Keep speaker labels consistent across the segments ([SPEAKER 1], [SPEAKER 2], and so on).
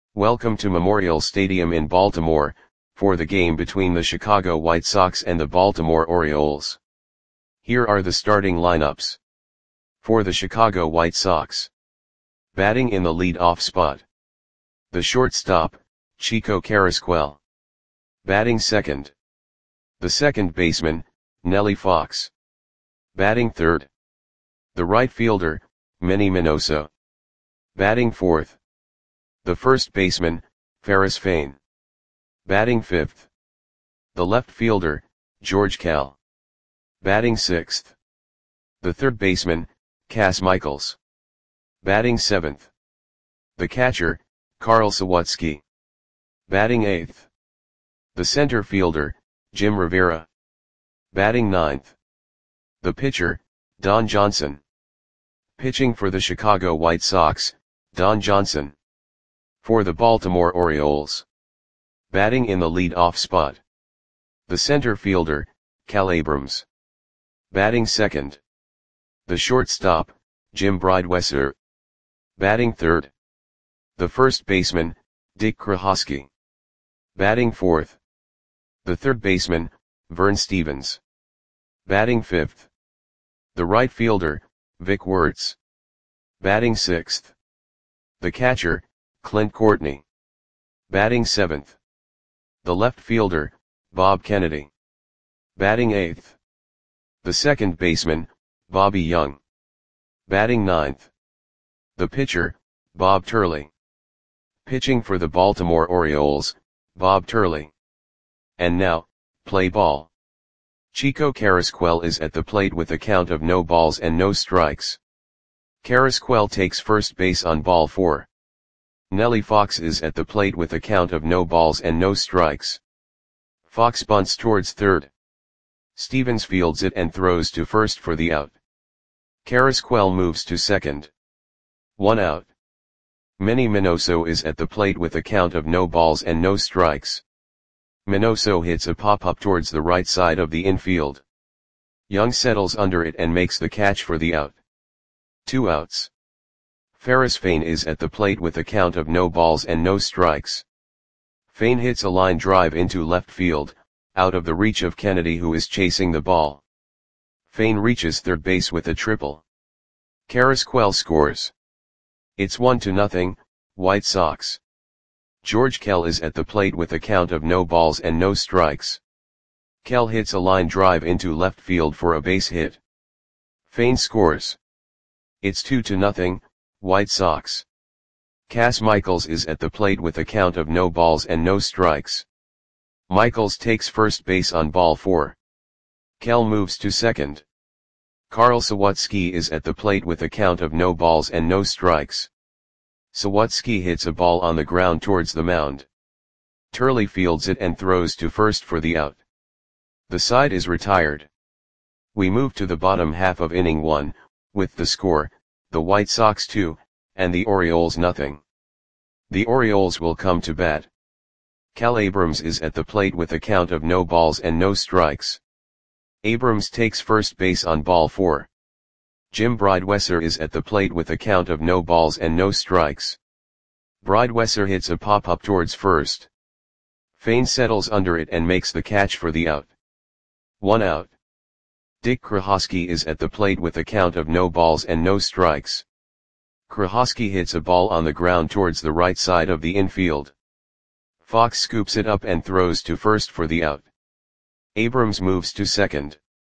[SPEAKER 1] Welcome to Memorial Stadium in Baltimore, for the game between the Chicago White Sox and the Baltimore Orioles. Here are the starting lineups. For the Chicago White Sox. Batting in the lead-off spot. The shortstop, Chico Carrasquel. Batting second. The second baseman, Nellie Fox. Batting third. The right fielder, Manny Minoso. Batting fourth. The first baseman, Ferris Fain. Batting fifth. The left fielder, George Kell. Batting sixth. The third baseman, Cas Michaels. Batting seventh. The catcher, Carl Sawatsky. Batting eighth. The center fielder, Jim Rivera. Batting ninth. The pitcher, Don Johnson. Pitching for the Chicago White Sox, Don Johnson. For the Baltimore Orioles. Batting in the lead-off spot. The center fielder, Cal Abrams. Batting second. The shortstop, Jim Breidwesser. Batting third. The first baseman, Dick Krohosky. Batting fourth. The third baseman, Vern Stevens. Batting fifth. The right fielder, Vic Wertz. Batting sixth. The catcher, Clint Courtney. Batting seventh. The left fielder, Bob Kennedy. Batting eighth. The second baseman, Bobby Young. Batting ninth. The pitcher, Bob Turley. Pitching for the Baltimore Orioles, Bob Turley. And now, play ball. Chico Carrasquel is at the plate with a count of no balls and no strikes. Carrasquel takes first base on ball 4. Nellie Fox is at the plate with a count of no balls and no strikes. Fox bunts towards third. Stevens fields it and throws to first for the out. Carrasquel moves to second. 1 out. Manny Minoso is at the plate with a count of no balls and no strikes. Minoso hits a pop-up towards the right side of the infield. Young settles under it and makes the catch for the out. 2 outs. Ferris Fain is at the plate with a count of no balls and no strikes. Fain hits a line drive into left field, out of the reach of Kennedy, who is chasing the ball. Fain reaches third base with a triple. Carrasquel scores. It's 1-0, White Sox. George Kell is at the plate with a count of no balls and no strikes. Kell hits a line drive into left field for a base hit. Fain scores. It's 2-0, White Sox. Cas Michaels is at the plate with a count of no balls and no strikes. Michaels takes first base on ball 4. Kell moves to second. Carl Sawatsky is at the plate with a count of no balls and no strikes. Sawatsky hits a ball on the ground towards the mound. Turley fields it and throws to first for the out. The side is retired. We move to the bottom half of inning 1, with the score, the White Sox 2, and the Orioles nothing. The Orioles will come to bat. Cal Abrams is at the plate with a count of no balls and no strikes. Abrams takes first base on ball 4. Jim Breidwesser is at the plate with a count of no balls and no strikes. Breidwesser hits a pop-up towards first. Fain settles under it and makes the catch for the out. 1 out. Dick Krohosky is at the plate with a count of no balls and no strikes. Krohosky hits a ball on the ground towards the right side of the infield. Fox scoops it up and throws to first for the out. Abrams moves to second.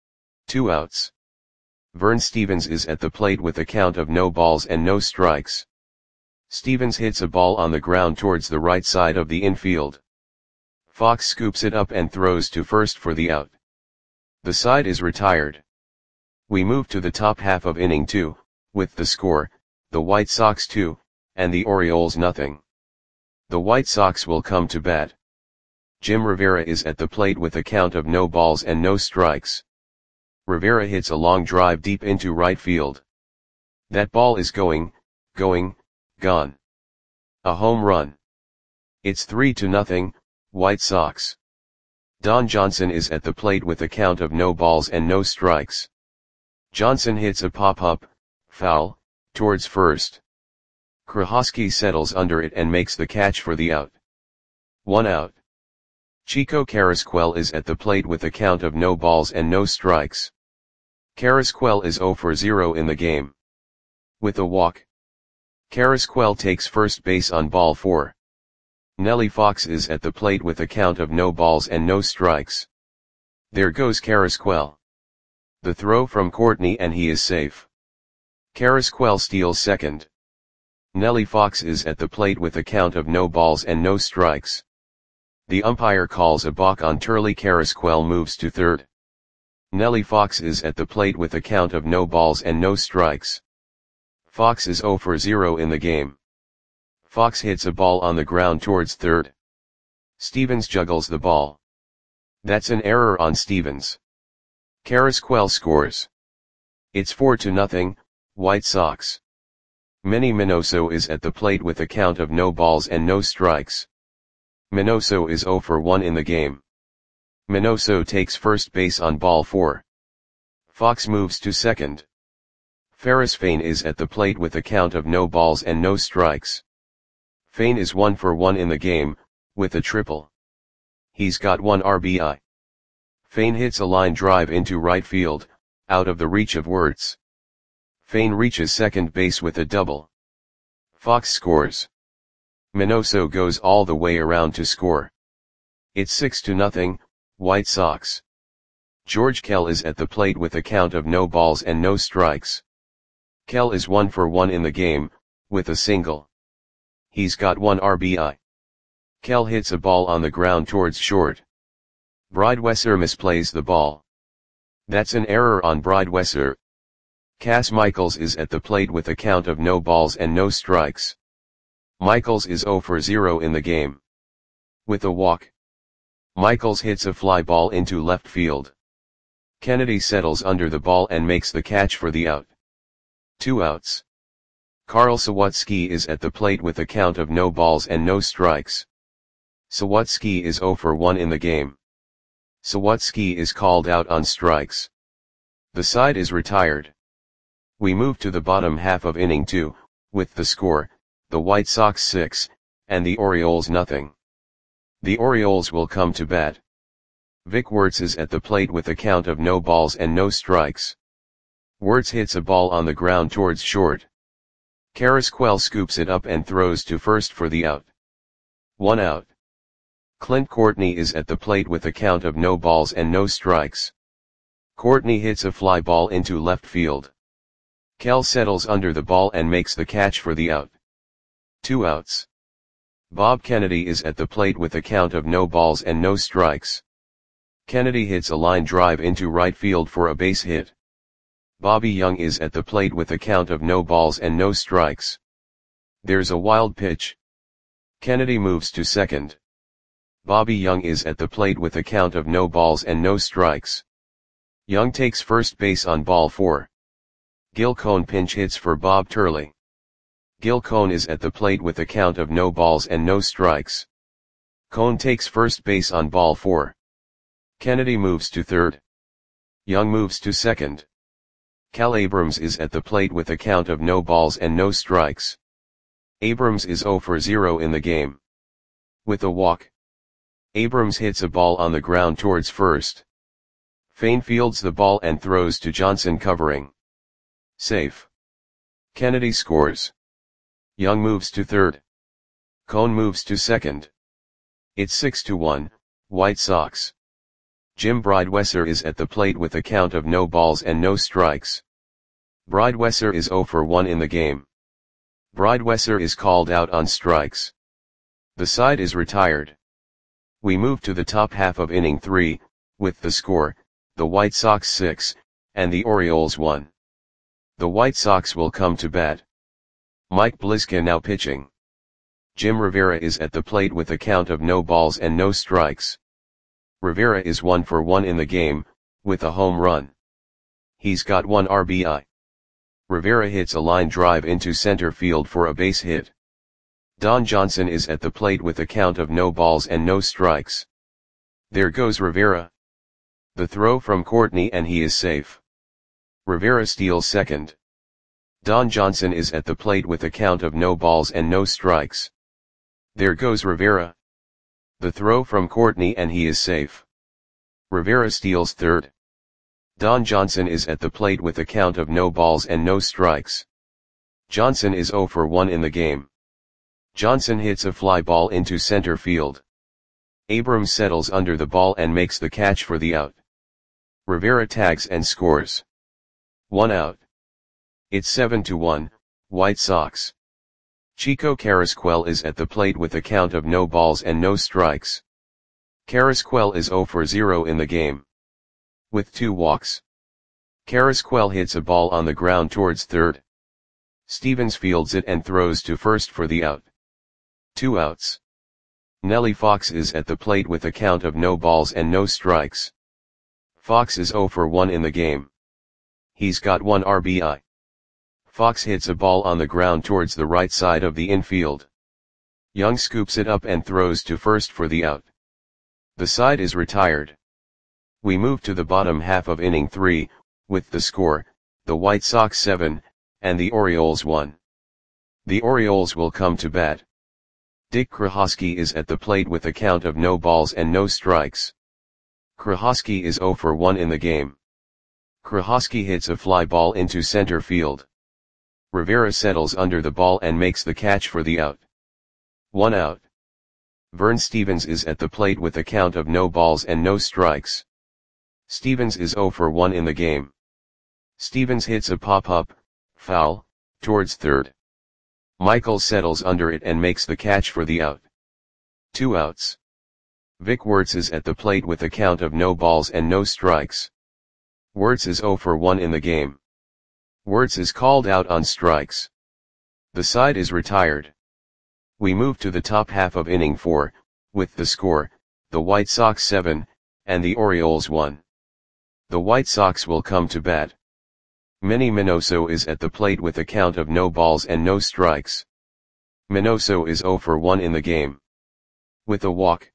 [SPEAKER 1] 2 outs. Vern Stevens is at the plate with a count of no balls and no strikes. Stevens hits a ball on the ground towards the right side of the infield. Fox scoops it up and throws to first for the out. The side is retired. We move to the top half of inning 2, with the score, the White Sox 2, and the Orioles nothing. The White Sox will come to bat. Jim Rivera is at the plate with a count of no balls and no strikes. Rivera hits a long drive deep into right field. That ball is gone. A home run. It's 3-0, White Sox. Don Johnson is at the plate with a count of no balls and no strikes. Johnson hits a pop-up, foul, towards first. Krahosky settles under it and makes the catch for the out. 1 out. Chico Carrasquel is at the plate with a count of no balls and no strikes. Carrasquel is 0 for 0 in the game. With a walk, Carrasquel takes first base on ball 4. Nelly Fox is at the plate with a count of no balls and no strikes. There goes Carrasquel. The throw from Courtney and he is safe. Carrasquel steals second. Nelly Fox is at the plate with a count of no balls and no strikes. The umpire calls a balk on Turley. Carrasquel moves to third. Nelly Fox is at the plate with a count of no balls and no strikes. Fox is 0 for 0 in the game. Fox hits a ball on the ground towards third. Stevens juggles the ball. That's an error on Stevens. Carrasquel scores. It's 4-0, White Sox. Manny Minoso is at the plate with a count of no balls and no strikes. Minoso is 0 for 1 in the game. Minoso takes first base on ball 4. Fox moves to second. Ferris Fain is at the plate with a count of no balls and no strikes. Fain is 1 for 1 in the game, with a triple. He's got 1 RBI. Fain hits a line drive into right field, out of the reach of Wirtz. Fain reaches second base with a double. Fox scores. Minoso goes all the way around to score. It's 6-0, White Sox. George Kell is at the plate with a count of no balls and no strikes. Kell is 1 for 1 in the game, with a single. He's got 1 RBI. Kell hits a ball on the ground towards short. Breidwesser misplays the ball. That's an error on Breidwesser. Cass Michaels is at the plate with a count of no balls and no strikes. Michaels is 0 for 0 in the game. With a walk, Michaels hits a fly ball into left field. Kennedy settles under the ball and makes the catch for the out. 2 outs. Carl Sawatsky is at the plate with a count of no balls and no strikes. Sawatsky is 0 for 1 in the game. Sawatsky is called out on strikes. The side is retired. We move to the bottom half of inning 2, with the score, the White Sox 6, and the Orioles nothing. The Orioles will come to bat. Vic Wirtz is at the plate with a count of no balls and no strikes. Wirtz hits a ball on the ground towards short. Carrasquel scoops it up and throws to first for the out. 1 out. Clint Courtney is at the plate with a count of no balls and no strikes. Courtney hits a fly ball into left field. Kell settles under the ball and makes the catch for the out. 2 outs. Bob Kennedy is at the plate with a count of no balls and no strikes. Kennedy hits a line drive into right field for a base hit. Bobby Young is at the plate with a count of no balls and no strikes. There's a wild pitch. Kennedy moves to second. Bobby Young is at the plate with a count of no balls and no strikes. Young takes first base on ball 4. Gil Cone pinch hits for Bob Turley. Gil Cone is at the plate with a count of no balls and no strikes. Cone takes first base on ball 4. Kennedy moves to third. Young moves to second. Cal Abrams is at the plate with a count of no balls and no strikes. Abrams is 0 for 0 in the game. With a walk, Abrams hits a ball on the ground towards first. Fain fields the ball and throws to Johnson covering. Safe. Kennedy scores. Young moves to third. Cone moves to second. It's 6-1, White Sox. Jim Breidwesser is at the plate with a count of no balls and no strikes. Breidwesser is 0 for 1 in the game. Breidwesser is called out on strikes. The side is retired. We move to the top half of inning 3, with the score, the White Sox 6, and the Orioles 1. The White Sox will come to bat. Mike Bliska now pitching. Jim Rivera is at the plate with a count of no balls and no strikes. Rivera is 1 for 1 in the game, with a home run. He's got 1 RBI. Rivera hits a line drive into center field for a base hit. Don Johnson is at the plate with a count of no balls and no strikes. There goes Rivera. The throw from Courtney and he is safe. Rivera steals second. Don Johnson is at the plate with a count of no balls and no strikes. There goes Rivera. The throw from Courtney and he is safe. Rivera steals third. Don Johnson is at the plate with a count of no balls and no strikes. Johnson is 0 for 1 in the game. Johnson hits a fly ball into center field. Abrams settles under the ball and makes the catch for the out. Rivera tags and scores. 1 out. It's 7-1, White Sox. Chico Carrasquel is at the plate with a count of no balls and no strikes. Carrasquel is 0 for 0 in the game. With 2 walks. Carrasquel hits a ball on the ground towards third. Stevens fields it and throws to first for the out. 2 outs. Nellie Fox is at the plate with a count of no balls and no strikes. Fox is 0 for 1 in the game. He's got 1 RBI. Fox hits a ball on the ground towards the right side of the infield. Young scoops it up and throws to first for the out. The side is retired. We move to the bottom half of inning 3, with the score, the White Sox 7, and the Orioles 1. The Orioles will come to bat. Dick Krahosky is at the plate with a count of no balls and no strikes. Krahosky is 0 for 1 in the game. Krahosky hits a fly ball into center field. Rivera settles under the ball and makes the catch for the out. 1 out. Vern Stevens is at the plate with a count of no balls and no strikes. Stevens is 0 for 1 in the game. Stevens hits a pop-up, foul, towards third. Michaels settles under it and makes the catch for the out. 2 outs. Vic Wertz is at the plate with a count of no balls and no strikes. Wertz is 0 for 1 in the game. Wertz is called out on strikes. The side is retired. We move to the top half of inning 4, with the score, the White Sox 7, and the Orioles 1. The White Sox will come to bat. Manny Minoso is at the plate with a count of no balls and no strikes. Minoso is 0 for 1 in the game. With a walk.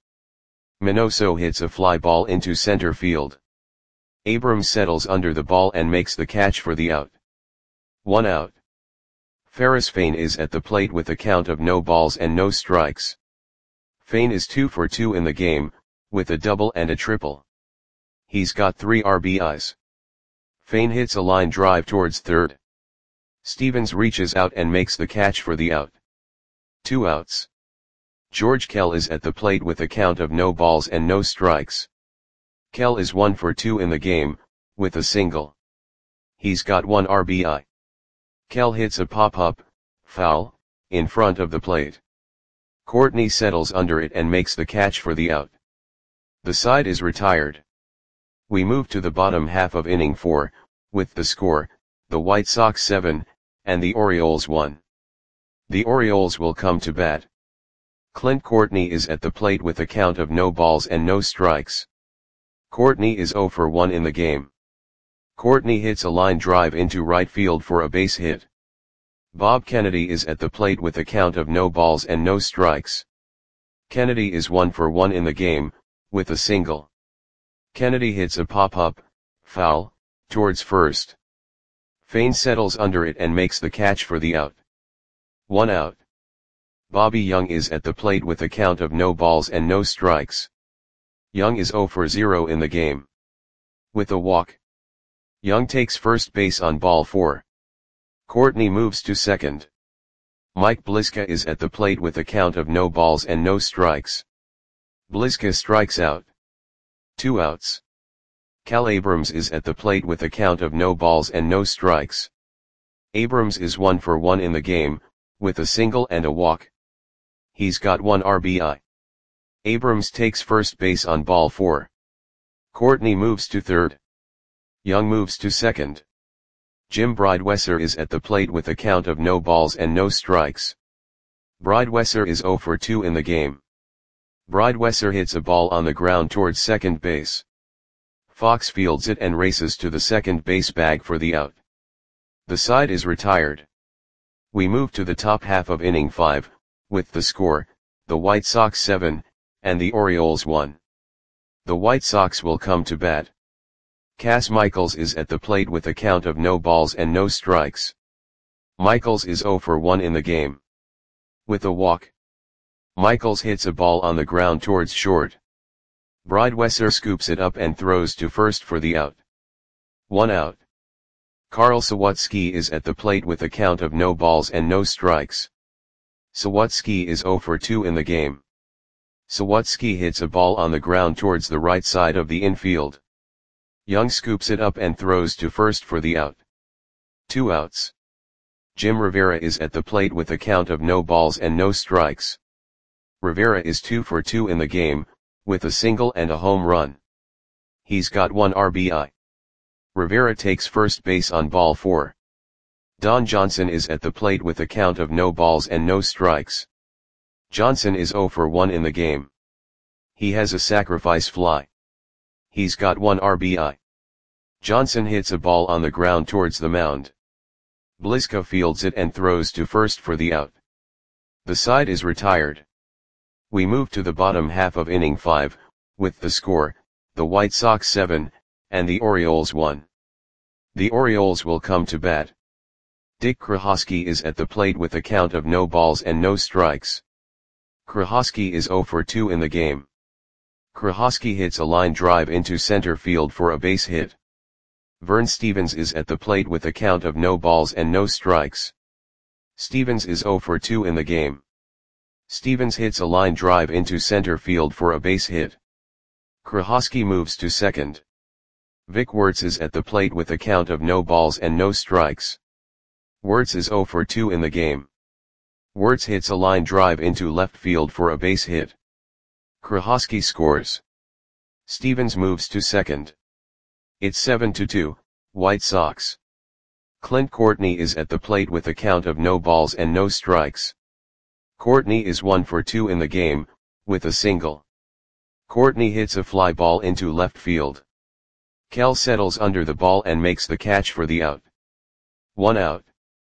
[SPEAKER 1] Minoso hits a fly ball into center field. Abrams settles under the ball and makes the catch for the out. 1 out. Ferris Fain is at the plate with a count of no balls and no strikes. Fain is 2 for 2 in the game, with a double and a triple. He's got 3 RBIs. Fain hits a line drive towards third. Stevens reaches out and makes the catch for the out. 2 outs. George Kell is at the plate with a count of no balls and no strikes. Kell is 1 for 2 in the game, with a single. He's got 1 RBI. Kell hits a pop-up, foul, in front of the plate. Courtney settles under it and makes the catch for the out. The side is retired. We move to the bottom half of inning 4, with the score, the White Sox 7, and the Orioles 1. The Orioles will come to bat. Clint Courtney is at the plate with a count of no balls and no strikes. Courtney is 0 for 1 in the game. Courtney hits a line drive into right field for a base hit. Bob Kennedy is at the plate with a count of no balls and no strikes. Kennedy is 1 for 1 in the game, with a single. Kennedy hits a pop-up, foul, towards first. Fain settles under it and makes the catch for the out. 1 out. Bobby Young is at the plate with a count of no balls and no strikes. Young is 0 for 0 in the game. With a walk. Young takes first base on ball 4. Courtney moves to second. Mike Bliska is at the plate with a count of no balls and no strikes. Bliska strikes out. 2 outs. Cal Abrams is at the plate with a count of no balls and no strikes. Abrams is 1 for 1 in the game, with a single and a walk. He's got 1 RBI. Abrams takes first base on ball 4. Courtney moves to third. Young moves to second. Jim Bridewesser is at the plate with a count of no balls and no strikes. Bridewesser is 0 for 2 in the game. Bridewesser hits a ball on the ground towards second base. Fox fields it and races to the second base bag for the out. The side is retired. We move to the top half of inning 5, with the score, the White Sox 7, and the Orioles 1. The White Sox will come to bat. Cass Michaels is at the plate with a count of no balls and no strikes. Michaels is 0 for 1 in the game. With a walk, Michaels hits a ball on the ground towards short. Breidwesser scoops it up and throws to first for the out. 1 out. Karl Sawatzki is at the plate with a count of no balls and no strikes. Sawatzki is 0 for 2 in the game. Sawatzki hits a ball on the ground towards the right side of the infield. Young scoops it up and throws to first for the out. 2 outs. Jim Rivera is at the plate with a count of no balls and no strikes. Rivera is 2 for 2 in the game, with a single and a home run. He's got 1 RBI. Rivera takes first base on ball 4. Don Johnson is at the plate with a count of no balls and no strikes. Johnson is 0 for 1 in the game. He has a sacrifice fly. He's got 1 RBI. Johnson hits a ball on the ground towards the mound. Bliska fields it and throws to first for the out. The side is retired. We move to the bottom half of inning 5, with the score, the White Sox 7, and the Orioles 1. The Orioles will come to bat. Dick Krahosky is at the plate with a count of no balls and no strikes. Krahosky is 0 for 2 in the game. Krahosky hits a line drive into center field for a base hit. Vern Stevens is at the plate with a count of no balls and no strikes. Stevens is 0 for 2 in the game. Stevens hits a line drive into center field for a base hit. Krahosky moves to second. Vic Wertz is at the plate with a count of no balls and no strikes. Wertz is 0 for 2 in the game. Wertz hits a line drive into left field for a base hit. Krahosky scores. Stevens moves to second. It's 7-2, White Sox. Clint Courtney is at the plate with a count of no balls and no strikes. Courtney is 1 for 2 in the game, with a single. Courtney hits a fly ball into left field. Kell settles under the ball and makes the catch for the out. 1 out.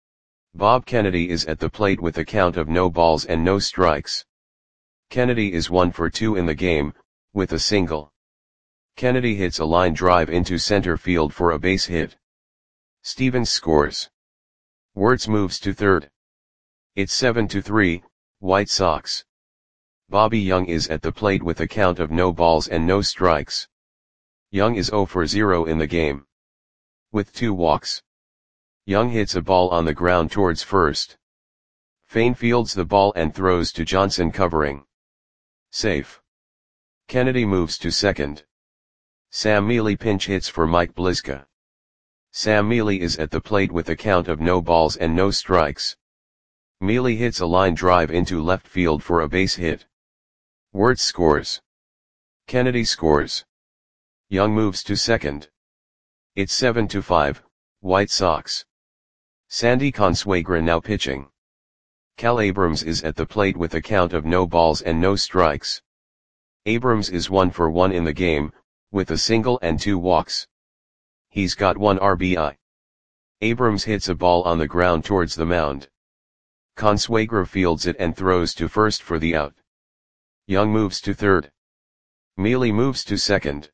[SPEAKER 1] Bob Kennedy is at the plate with a count of no balls and no strikes. Kennedy is 1 for 2 in the game, with a single. Kennedy hits a line drive into center field for a base hit. Stevens scores. Wertz moves to third. It's 7-3, White Sox. Bobby Young is at the plate with a count of no balls and no strikes. Young is 0 for 0 in the game. With 2 walks. Young hits a ball on the ground towards first. Fain fields the ball and throws to Johnson covering. Safe. Kennedy moves to second. Sam Mealy pinch hits for Mike Bliska. Sam Mealy is at the plate with a count of no balls and no strikes. Mealy hits a line drive into left field for a base hit. Wertz scores. Kennedy scores. Young moves to second. It's 7-5, White Sox. Sandy Consuegra now pitching. Cal Abrams is at the plate with a count of no balls and no strikes. Abrams is 1 for 1 in the game, with a single and 2 walks. He's got 1 RBI. Abrams hits a ball on the ground towards the mound. Consuegra fields it and throws to first for the out. Young moves to third. Mealy moves to second.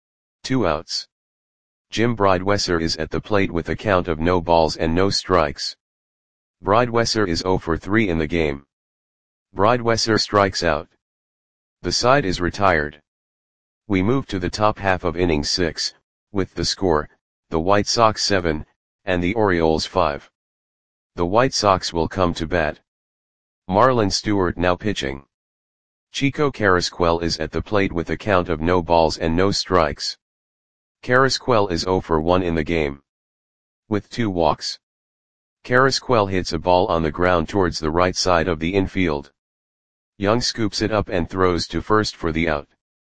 [SPEAKER 1] 2 outs. Jim Breidwesser is at the plate with a count of no balls and no strikes. Breidwesser is 0 for 3 in the game. Breidwesser strikes out. The side is retired. We move to the top half of inning 6, with the score, the White Sox 7, and the Orioles 5. The White Sox will come to bat. Marlon Stewart now pitching. Chico Carrasquel is at the plate with a count of no balls and no strikes. Carrasquel is 0 for 1 in the game. With 2 walks. Carrasquel hits a ball on the ground towards the right side of the infield. Young scoops it up and throws to first for the out.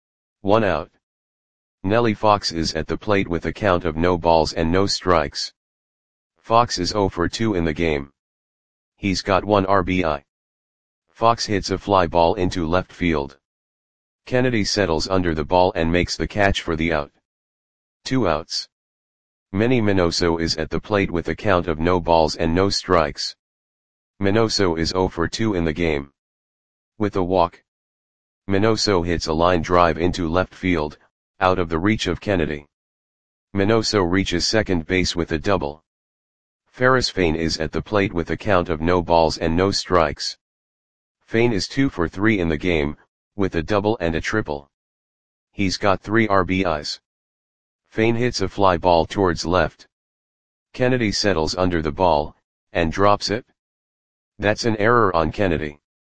[SPEAKER 1] 1 out. Nellie Fox is at the plate with a count of no balls and no strikes. Fox is 0 for 2 in the game. He's got 1 RBI. Fox hits a fly ball into left field. Kennedy settles under the ball and makes the catch for the out. 2 outs. Manny Minoso is at the plate with a count of no balls and no strikes. Minoso is 0 for 2 in the game. With a walk. Minoso hits a line drive into left field, out of the reach of Kennedy. Minoso reaches second base with a double. Ferris Fain is at the plate with a count of no balls and no strikes. Fain is 2 for 3 in the game, with a double and a triple. He's got 3 RBIs. Fain hits a fly ball towards left. Kennedy settles under the ball, and drops it. That's an error on Kennedy.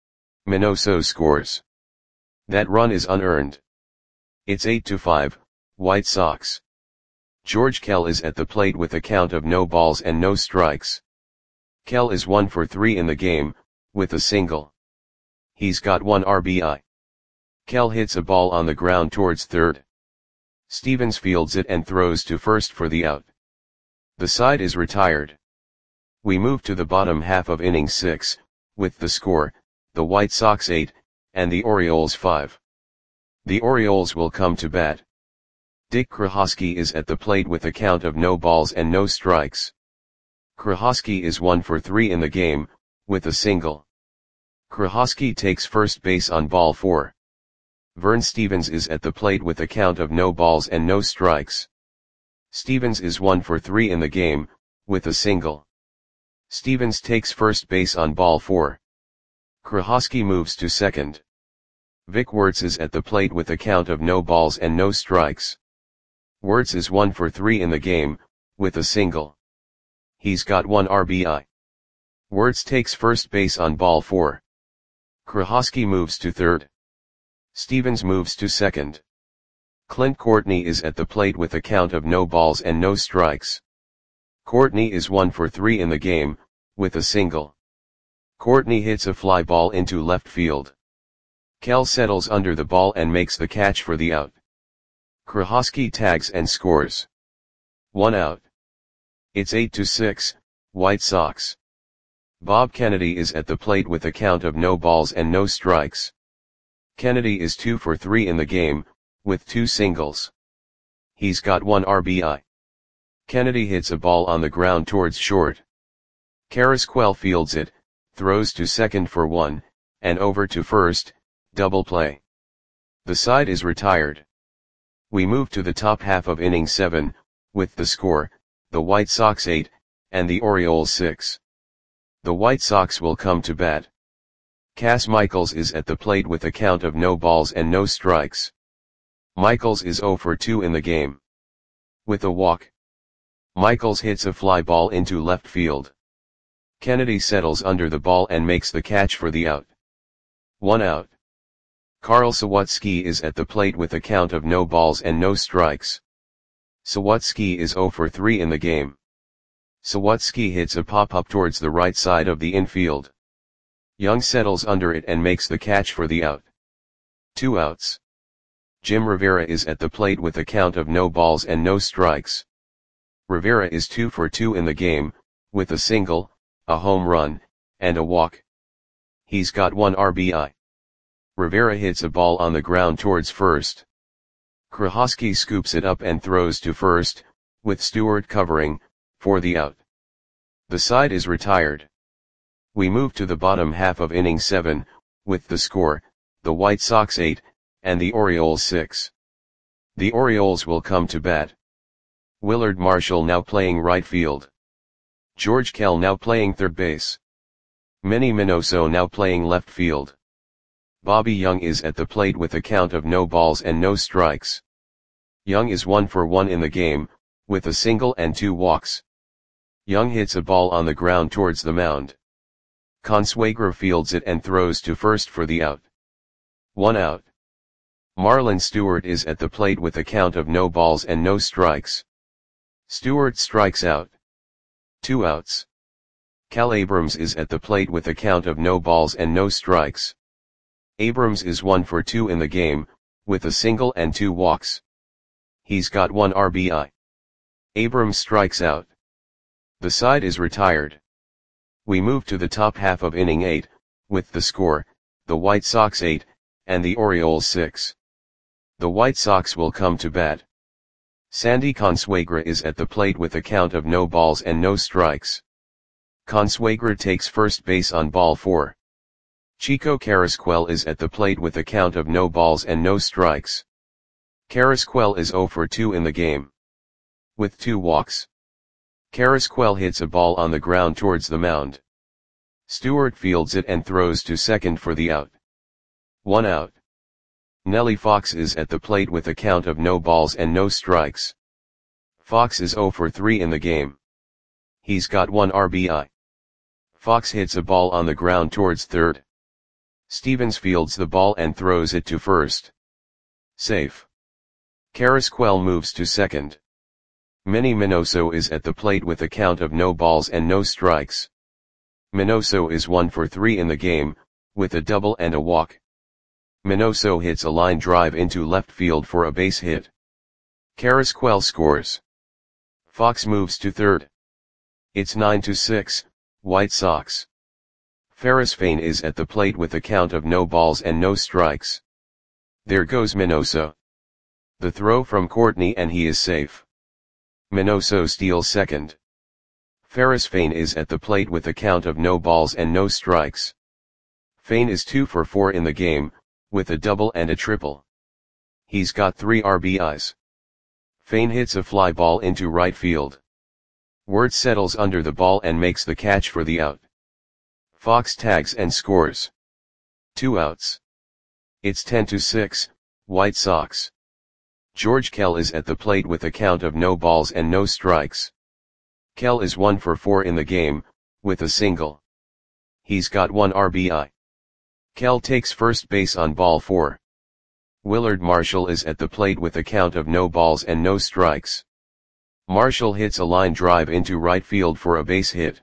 [SPEAKER 1] Minoso scores. That run is unearned. It's 8-5, White Sox. George Kell is at the plate with a count of no balls and no strikes. Kell is 1 for 3 in the game, with a single. He's got 1 RBI. Kell hits a ball on the ground towards third. Stevens fields it and throws to first for the out. The side is retired. We move to the bottom half of inning 6, with the score, the White Sox 8, and the Orioles 5. The Orioles will come to bat. Dick Krahosky is at the plate with a count of no balls and no strikes. Krahosky is 1 for 3 in the game, with a single. Krahosky takes first base on ball 4. Vern Stevens is at the plate with a count of no balls and no strikes. Stevens is 1 for 3 in the game, with a single. Stevens takes first base on ball 4. Krahosky moves to second. Vic Wertz is at the plate with a count of no balls and no strikes. Wertz is 1 for 3 in the game, with a single. He's got 1 RBI. Wertz takes first base on ball 4. Krahosky moves to third. Stevens moves to second. Clint Courtney is at the plate with a count of no balls and no strikes. Courtney is 1 for 3 in the game, with a single. Courtney hits a fly ball into left field. Kell settles under the ball and makes the catch for the out. Krahosky tags and scores. 1 out. It's 8-6, White Sox. Bob Kennedy is at the plate with a count of no balls and no strikes. Kennedy is 2 for 3 in the game, with 2 singles. He's got 1 RBI. Kennedy hits a ball on the ground towards short. Carrasquel fields it, throws to second for 1, and over to first, double play. The side is retired. We move to the top half of inning 7, with the score, the White Sox 8, and the Orioles 6. The White Sox will come to bat. Cass Michaels is at the plate with a count of no balls and no strikes. Michaels is 0 for 2 in the game. With a walk. Michaels hits a fly ball into left field. Kennedy settles under the ball and makes the catch for the out. 1 out. Carl Sawatsky is at the plate with a count of no balls and no strikes. Sawatsky is 0 for 3 in the game. Sawatsky hits a pop-up towards the right side of the infield. Young settles under it and makes the catch for the out. 2 outs. Jim Rivera is at the plate with a count of no balls and no strikes. Rivera is 2 for 2 in the game, with a single, a home run, and a walk. He's got 1 RBI. Rivera hits a ball on the ground towards first. Krahosky scoops it up and throws to first, with Stewart covering, for the out. The side is retired. We move to the bottom half of inning 7, with the score, the White Sox 8, and the Orioles 6. The Orioles will come to bat. Willard Marshall now playing right field. George Kell now playing third base. Manny Minoso now playing left field. Bobby Young is at the plate with a count of no balls and no strikes. Young is 1 for 1 in the game, with a single and 2 walks. Young hits a ball on the ground towards the mound. Consuegra fields it and throws to first for the out. 1 out. Marlon Stewart is at the plate with a count of no balls and no strikes. Stewart strikes out. 2 outs. Cal Abrams is at the plate with a count of no balls and no strikes. Abrams is 1 for 2 in the game, with a single and 2 walks. He's got 1 RBI. Abrams strikes out. The side is retired. We move to the top half of inning 8, with the score, the White Sox 8, and the Orioles 6. The White Sox will come to bat. Sandy Consuegra is at the plate with a count of no balls and no strikes. Consuegra takes first base on ball 4. Chico Carrasquel is at the plate with a count of no balls and no strikes. Carrasquel is 0 for 2 in the game. With 2 walks. Carrasquel hits a ball on the ground towards the mound. Stewart fields it and throws to second for the out. 1 out. Nelly Fox is at the plate with a count of no balls and no strikes. Fox is 0 for 3 in the game. He's got 1 RBI. Fox hits a ball on the ground towards third. Stevens fields the ball and throws it to first. Safe. Carrasquel moves to second. Manny Minoso is at the plate with a count of no balls and no strikes. Minoso is 1 for 3 in the game, with a double and a walk. Minoso hits a line drive into left field for a base hit. Carrasquel scores. Fox moves to third. It's 9-6, White Sox. Ferris Fain is at the plate with a count of no balls and no strikes. There goes Minoso. The throw from Courtney and he is safe. Minoso steals second. Ferris Fain is at the plate with a count of no balls and no strikes. Fain is 2 for 4 in the game, with a double and a triple. He's got 3 RBIs. Fain hits a fly ball into right field. Wirtz settles under the ball and makes the catch for the out. Fox tags and scores. 2 outs. It's 10-6, White Sox. George Kell is at the plate with a count of no balls and no strikes. Kell is 1 for 4 in the game, with a single. He's got 1 RBI. Kell takes first base on ball 4. Willard Marshall is at the plate with a count of no balls and no strikes. Marshall hits a line drive into right field for a base hit.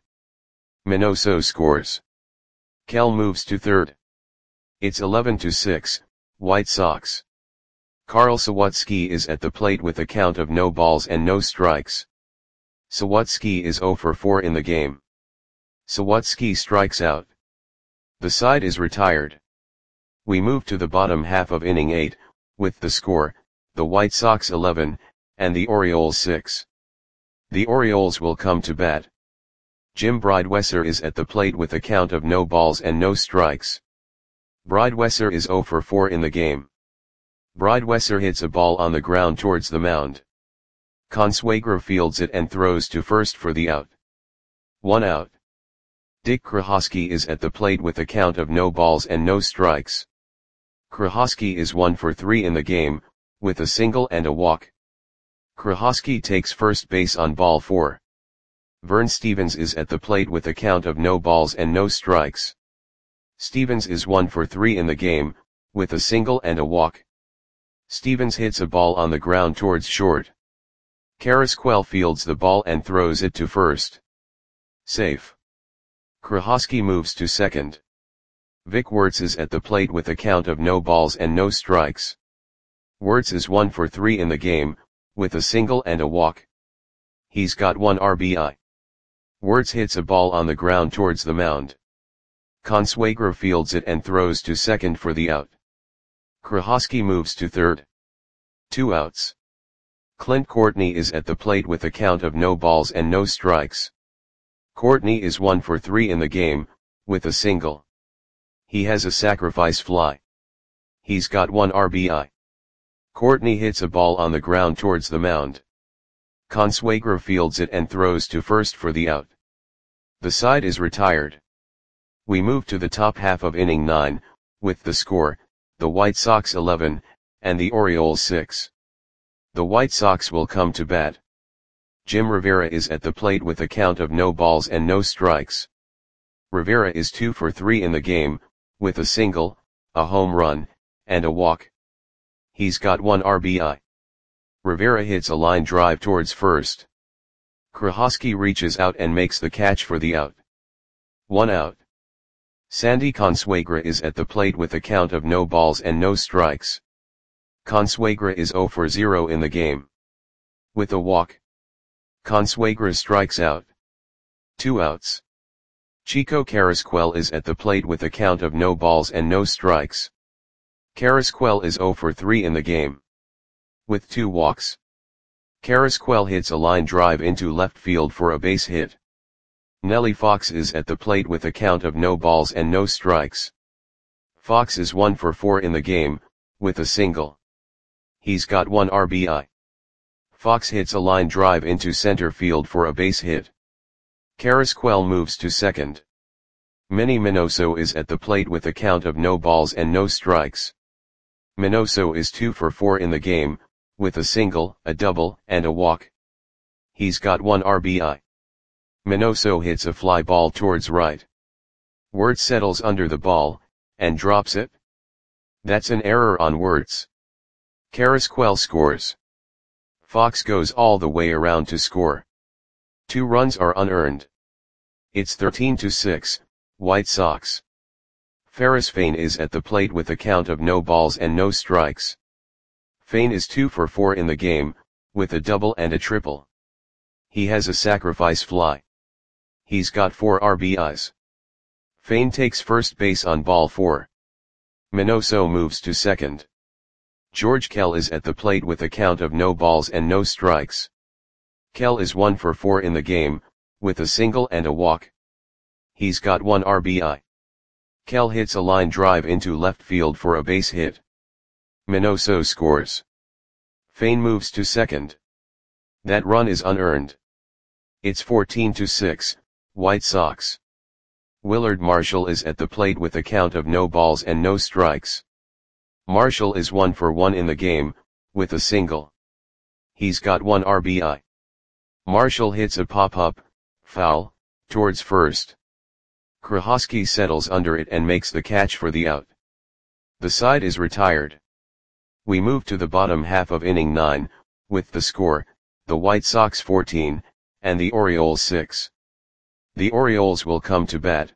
[SPEAKER 1] Minoso scores. Kell moves to third. It's 11-6, White Sox. Carl Sawatsky is at the plate with a count of no balls and no strikes. Sawatsky is 0 for 4 in the game. Sawatsky strikes out. The side is retired. We move to the bottom half of inning 8, with the score, the White Sox 11, and the Orioles 6. The Orioles will come to bat. Jim Bridewesser is at the plate with a count of no balls and no strikes. Bridewesser is 0 for 4 in the game. Bridewesser hits a ball on the ground towards the mound. Consuegra fields it and throws to first for the out. 1 out. Dick Krahosky is at the plate with a count of no balls and no strikes. Krahosky is 1 for 3 in the game, with a single and a walk. Krahosky takes first base on ball 4. Vern Stevens is at the plate with a count of no balls and no strikes. Stevens is 1 for 3 in the game, with a single and a walk. Stevens hits a ball on the ground towards short. Carrasquel fields the ball and throws it to first. Safe. Krahosky moves to second. Vic Wirtz is at the plate with a count of no balls and no strikes. Wirtz is 1 for 3 in the game, with a single and a walk. He's got 1 RBI. Wirtz hits a ball on the ground towards the mound. Consuegra fields it and throws to second for the out. Krahosky moves to third. 2 outs. Clint Courtney is at the plate with a count of no balls and no strikes. Courtney is 1 for 3 in the game, with a single. He has a sacrifice fly. He's got 1 RBI. Courtney hits a ball on the ground towards the mound. Consuegra fields it and throws to first for the out. The side is retired. We move to the top half of inning 9, with the score, the White Sox 11, and the Orioles 6. The White Sox will come to bat. Jim Rivera is at the plate with a count of no balls and no strikes. Rivera is 2 for 3 in the game, with a single, a home run, and a walk. He's got 1 RBI. Rivera hits a line drive towards first. Krahosky reaches out and makes the catch for the out. 1 out. Sandy Consuegra is at the plate with a count of no balls and no strikes. Consuegra is 0 for 0 in the game. With a walk. Consuegra strikes out. 2 outs. Chico Carrasquel is at the plate with a count of no balls and no strikes. Carrasquel is 0 for 3 in the game. With 2 walks. Carrasquel hits a line drive into left field for a base hit. Nelly Fox is at the plate with a count of no balls and no strikes. Fox is 1 for 4 in the game, with a single. He's got 1 RBI. Fox hits a line drive into center field for a base hit. Carrasquel moves to second. Manny Minoso is at the plate with a count of no balls and no strikes. Minoso is 2 for 4 in the game, with a single, a double, and a walk. He's got 1 RBI. Minoso hits a fly ball towards right. Wirtz settles under the ball, and drops it. That's an error on Wirtz. Carrasquel scores. Fox goes all the way around to score. 2 runs are unearned. It's 13-6, White Sox. Ferris Fain is at the plate with a count of no balls and no strikes. Fain is 2 for 4 in the game, with a double and a triple. He has a sacrifice fly. He's got 4 RBIs. Fain takes first base on ball 4. Minoso moves to second. George Kell is at the plate with a count of no balls and no strikes. Kell is 1 for 4 in the game, with a single and a walk. He's got 1 RBI. Kell hits a line drive into left field for a base hit. Minoso scores. Fain moves to second. That run is unearned. It's 14-6, White Sox. Willard Marshall is at the plate with a count of no balls and no strikes. Marshall is 1 for 1 in the game, with a single. He's got 1 RBI. Marshall hits a pop-up, foul, towards first. Krahosky settles under it and makes the catch for the out. The side is retired. We move to the bottom half of inning 9, with the score, the White Sox 14, and the Orioles 6. The Orioles will come to bat.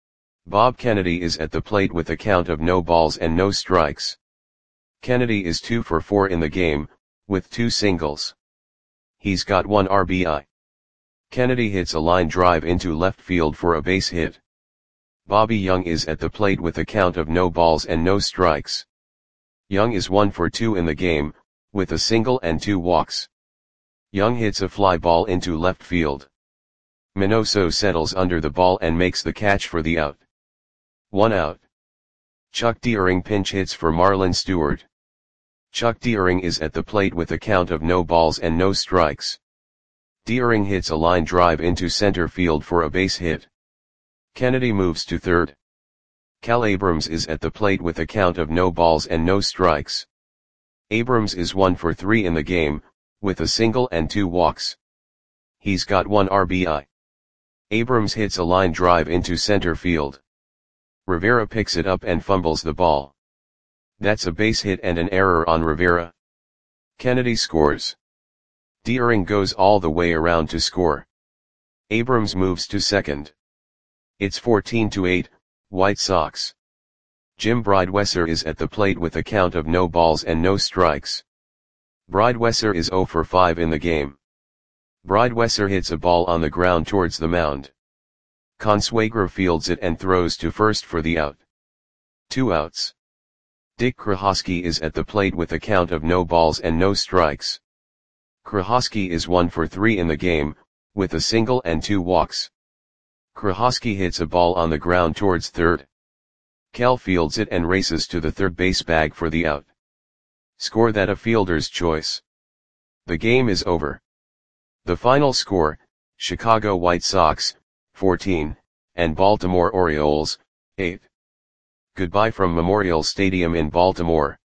[SPEAKER 1] Bob Kennedy is at the plate with a count of no balls and no strikes. Kennedy is 2 for 4 in the game, with 2 singles. He's got 1 RBI. Kennedy hits a line drive into left field for a base hit. Bobby Young is at the plate with a count of no balls and no strikes. Young is 1 for 2 in the game, with a single and 2 walks. Young hits a fly ball into left field. Minoso settles under the ball and makes the catch for the out. 1 out. Chuck Deering pinch hits for Marlon Stewart. Chuck Deering is at the plate with a count of no balls and no strikes. Deering hits a line drive into center field for a base hit. Kennedy moves to third. Cal Abrams is at the plate with a count of no balls and no strikes. Abrams is 1 for 3 in the game, with a single and 2 walks. He's got 1 RBI. Abrams hits a line drive into center field. Rivera picks it up and fumbles the ball. That's a base hit and an error on Rivera. Kennedy scores. Deering goes all the way around to score. Abrams moves to second. It's 14-8, White Sox. Jim Bridewesser is at the plate with a count of no balls and no strikes. Bridewesser is 0 for 5 in the game. Bridewesser hits a ball on the ground towards the mound. Consuegra fields it and throws to first for the out. 2 outs. Dick Krahosky is at the plate with a count of no balls and no strikes. Krahosky is 1 for 3 in the game, with a single and 2 walks. Krahosky hits a ball on the ground towards third. Kell fields it and races to the third base bag for the out. Score that a fielder's choice. The game is over. The final score, Chicago White Sox, 14, and Baltimore Orioles, 8. Goodbye from Memorial Stadium in Baltimore.